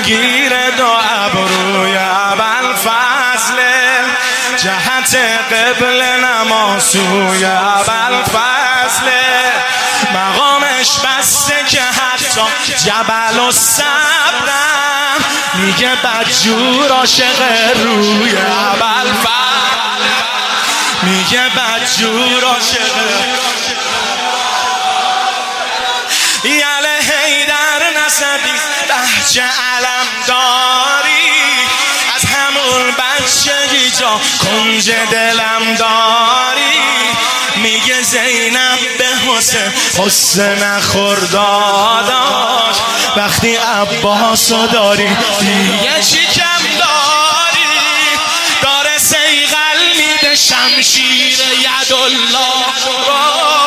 میگیره دو ابروی ابوالفضل، جهت قبل نماسوی ابوالفضل، مقامش بسته که حتی جبل و صبرم میگه بدجور عاشق روی ابوالفضل، میگه بدجور عاشق یله حیدر نسبی بهجه علم داری، از همون بچگی جا کنج دلم داری، میگه زینب به حسن خرداداش، وقتی عباسو داری دیگه چی کم داری، داره سیغل میده شمشیر یدالله را،